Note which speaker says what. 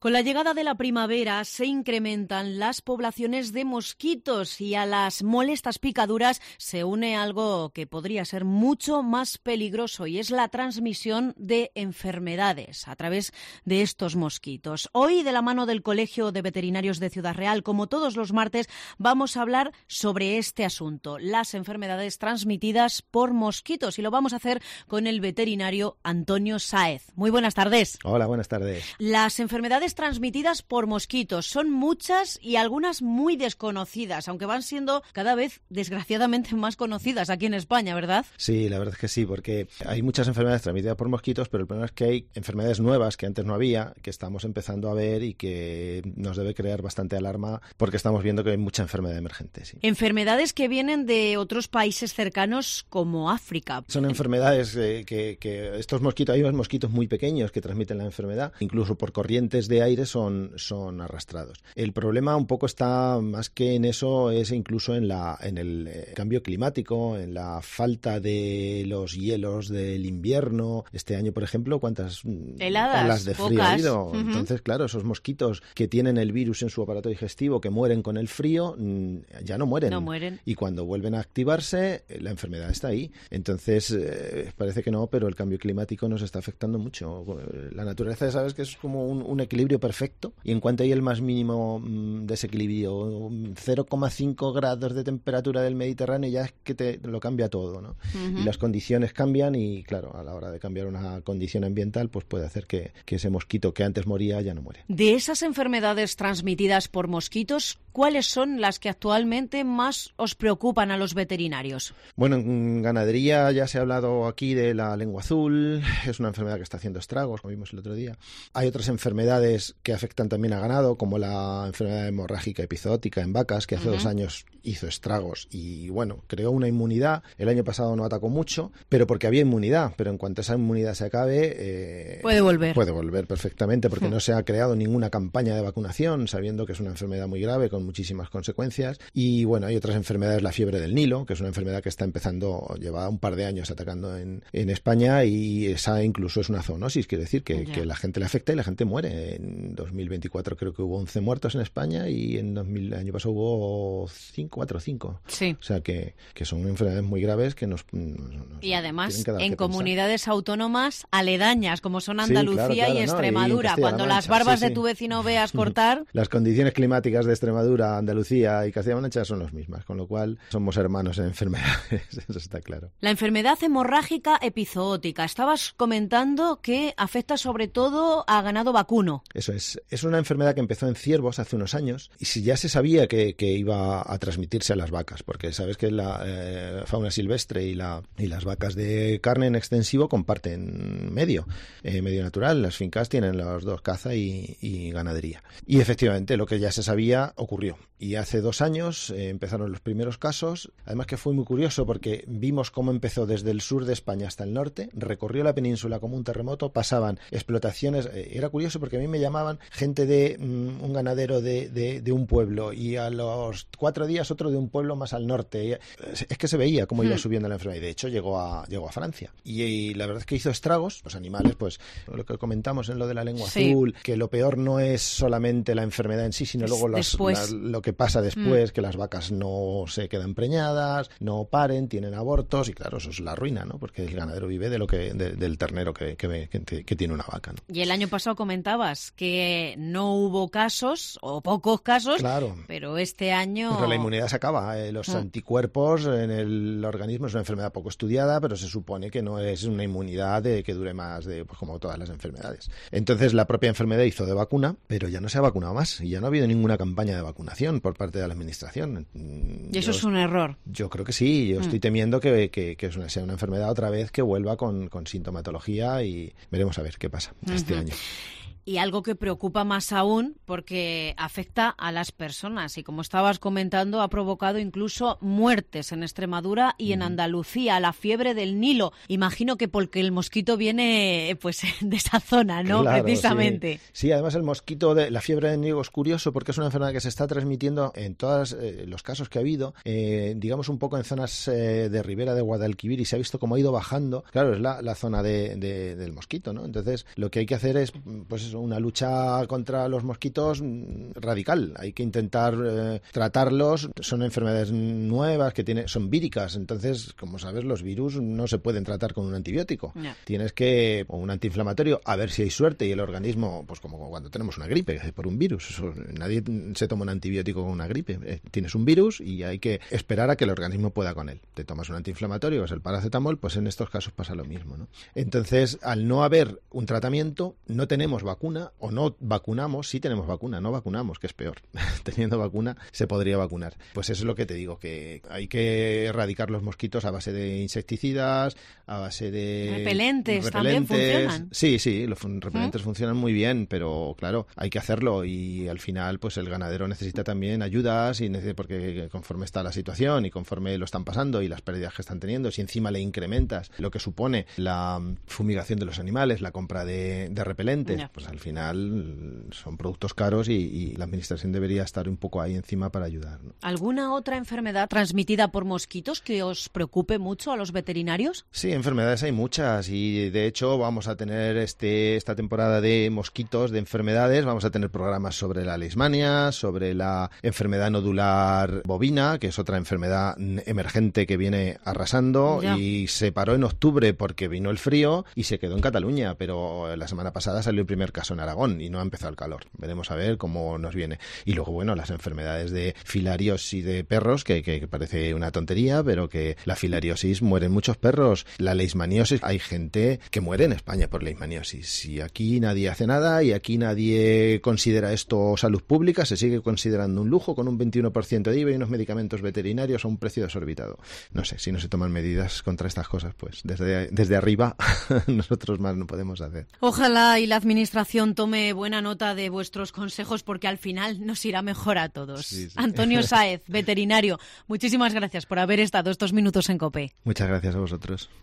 Speaker 1: Con la llegada de la primavera se incrementan las poblaciones de mosquitos y a las molestas picaduras se une algo que podría ser mucho más peligroso y es la transmisión de enfermedades a través de estos mosquitos. Hoy, de la mano del Colegio de Veterinarios de Ciudad Real, como todos los martes, vamos a hablar sobre este asunto, las enfermedades transmitidas por mosquitos, y lo vamos a hacer con el veterinario Antonio Sáez. Muy buenas tardes.
Speaker 2: Hola, buenas tardes.
Speaker 1: Las enfermedades transmitidas por mosquitos son muchas y algunas muy desconocidas, aunque van siendo cada vez, desgraciadamente, más conocidas aquí en España, ¿verdad?
Speaker 2: Sí, la verdad es que sí, porque hay muchas enfermedades transmitidas por mosquitos, pero el problema es que hay enfermedades nuevas que antes no había, que estamos empezando a ver y que nos debe crear bastante alarma porque estamos viendo que hay mucha enfermedad emergente. Sí.
Speaker 1: Enfermedades que vienen de otros países cercanos como África.
Speaker 2: Son enfermedades que estos mosquitos, hay mosquitos muy pequeños que transmiten la enfermedad, incluso por corrientes de aire son arrastrados. El problema un poco está más que en eso, es incluso en el cambio climático, en la falta de los hielos del invierno. Este año, por ejemplo, ¿cuántas olas de frío ha habido? Uh-huh. Entonces, claro, esos mosquitos que tienen el virus en su aparato digestivo, que mueren con el frío, ya no mueren.
Speaker 1: No mueren.
Speaker 2: Y cuando vuelven a activarse, la enfermedad está ahí. Entonces, parece que no, pero el cambio climático nos está afectando mucho. La naturaleza, sabes que es como un equilibrio perfecto, y en cuanto hay el más mínimo desequilibrio, 0,5 grados de temperatura del Mediterráneo, ya es que te lo cambia todo, ¿no? Uh-huh. Y las condiciones cambian y, claro, a la hora de cambiar una condición ambiental, pues puede hacer que ese mosquito que antes moría ya no muere.
Speaker 1: De esas enfermedades transmitidas por mosquitos, ¿cuáles son las que actualmente más os preocupan a los veterinarios?
Speaker 2: Bueno, en ganadería ya se ha hablado aquí de la lengua azul, es una enfermedad que está haciendo estragos, como vimos el otro día. Hay otras enfermedades que afectan también a ganado, como la enfermedad hemorrágica epizootica en vacas, que hace 2 años hizo estragos y, bueno, creó una inmunidad. El año pasado no atacó mucho, pero porque había inmunidad, pero en cuanto esa inmunidad se acabe...
Speaker 1: Puede volver.
Speaker 2: Puede volver perfectamente, porque no se ha creado ninguna campaña de vacunación, sabiendo que es una enfermedad muy grave, con muchísimas consecuencias. Y, bueno, hay otras enfermedades, la fiebre del Nilo, que es una enfermedad que está empezando, lleva un par de años atacando en España, y esa incluso es una zoonosis, quiere decir que la gente le afecta y la gente muere. En 2024 creo que hubo 11 muertos en España y en el año pasado hubo 4 o 5.
Speaker 1: Sí.
Speaker 2: O sea que son enfermedades muy graves que nos
Speaker 1: y además en
Speaker 2: que
Speaker 1: comunidades autónomas aledañas como son Andalucía y Extremadura.
Speaker 2: Y
Speaker 1: cuando las barbas de tu vecino veas cortar...
Speaker 2: Las condiciones climáticas de Extremadura, Andalucía y Castilla-La Mancha son las mismas, con lo cual somos hermanos en enfermedades, eso está claro.
Speaker 1: La enfermedad hemorrágica epizootica. Estabas comentando que afecta sobre todo a ganado vacuno.
Speaker 2: Eso es una enfermedad que empezó en ciervos hace unos años, y si ya se sabía que iba a transmitirse a las vacas, porque sabes que la fauna silvestre y las vacas de carne en extensivo comparten medio natural. Las fincas tienen los dos, caza y ganadería. Y efectivamente lo que ya se sabía ocurrió. Y hace 2 años empezaron los primeros casos, además que fue muy curioso porque vimos cómo empezó desde el sur de España hasta el norte, recorrió la península como un terremoto, pasaban explotaciones, era curioso porque a mí me llamaban gente de un ganadero de un pueblo, y a los 4 días otro de un pueblo más al norte. Es que se veía cómo iba subiendo la enfermedad, y de hecho llegó a Francia. Y la verdad es que hizo estragos. Los animales, pues lo que comentamos en lo de la lengua azul, que lo peor no es solamente la enfermedad en sí, sino luego lo que pasa después, que las vacas no se quedan preñadas, no paren, tienen abortos, y claro, eso es la ruina, ¿no? Porque el ganadero vive del ternero que tiene una vaca, ¿no?
Speaker 1: Y el año pasado comentabas que no hubo casos, o pocos casos,
Speaker 2: claro,
Speaker 1: pero este año...
Speaker 2: Pero la inmunidad se acaba, los anticuerpos en el organismo es una enfermedad poco estudiada, pero se supone que no es una inmunidad que dure más pues como todas las enfermedades. Entonces la propia enfermedad hizo de vacuna, pero ya no se ha vacunado más, y ya no ha habido ninguna campaña de vacunación por parte de la administración.
Speaker 1: ¿Y eso es un error?
Speaker 2: Yo creo que sí. Yo estoy temiendo que sea una enfermedad otra vez que vuelva con sintomatología, y veremos a ver qué pasa este año.
Speaker 1: Y algo que preocupa más aún porque afecta a las personas y, como estabas comentando, ha provocado incluso muertes en Extremadura y en Andalucía, la fiebre del Nilo. Imagino que porque el mosquito viene pues de esa zona, ¿no?
Speaker 2: Claro,
Speaker 1: precisamente.
Speaker 2: Sí, además el mosquito de la fiebre del Nilo es curioso porque es una enfermedad que se está transmitiendo en todos los casos que ha habido, digamos un poco en zonas de Ribera de Guadalquivir, y se ha visto cómo ha ido bajando. Claro, es la zona del mosquito, ¿no? Entonces lo que hay que hacer es pues eso, una lucha contra los mosquitos radical. Hay que intentar tratarlos. Son enfermedades nuevas que son víricas, entonces, como sabes, los virus no se pueden tratar con un antibiótico.
Speaker 1: No.
Speaker 2: Tienes o un antiinflamatorio, a ver si hay suerte y el organismo, pues como cuando tenemos una gripe, por un virus. Nadie se toma un antibiótico con una gripe. Tienes un virus y hay que esperar a que el organismo pueda con él. Te tomas un antiinflamatorio, que es el paracetamol, pues en estos casos pasa lo mismo, ¿no? Entonces, al no haber un tratamiento, no tenemos vacuna o no vacunamos. Sí tenemos vacuna, no vacunamos, que es peor. Teniendo vacuna se podría vacunar. Pues eso es lo que te digo, que hay que erradicar los mosquitos a base de insecticidas, a base de...
Speaker 1: Repelentes también funcionan.
Speaker 2: Sí, los repelentes funcionan muy bien, pero claro, hay que hacerlo y al final pues el ganadero necesita también ayudas porque conforme está la situación y conforme lo están pasando y las pérdidas que están teniendo, si encima le incrementas lo que supone la fumigación de los animales, la compra de repelentes, pues al final son productos caros y la administración debería estar un poco ahí encima para ayudar, ¿no?
Speaker 1: ¿Alguna otra enfermedad transmitida por mosquitos que os preocupe mucho a los veterinarios?
Speaker 2: Sí, enfermedades hay muchas y de hecho vamos a tener esta temporada de mosquitos, de enfermedades, vamos a tener programas sobre la leishmania, sobre la enfermedad nodular bovina, que es otra enfermedad emergente que viene arrasando y se paró en octubre porque vino el frío y se quedó en Cataluña, pero la semana pasada salió el primer caso en Aragón y no ha empezado el calor. Veremos a ver cómo nos viene. Y luego, bueno, las enfermedades de filariosis de perros, que parece una tontería, pero que la filariosis mueren muchos perros. La leishmaniosis, hay gente que muere en España por leishmaniosis. Y aquí nadie hace nada y aquí nadie considera esto salud pública, se sigue considerando un lujo con un 21% de IVA y unos medicamentos veterinarios a un precio desorbitado. No sé, si no se toman medidas contra estas cosas, pues desde arriba nosotros más no podemos hacer.
Speaker 1: Ojalá y la administración tome buena nota de vuestros consejos porque al final nos irá mejor a todos. Sí. Antonio Sáez, veterinario, muchísimas gracias por haber estado estos minutos en COPE.
Speaker 2: Muchas gracias a vosotros.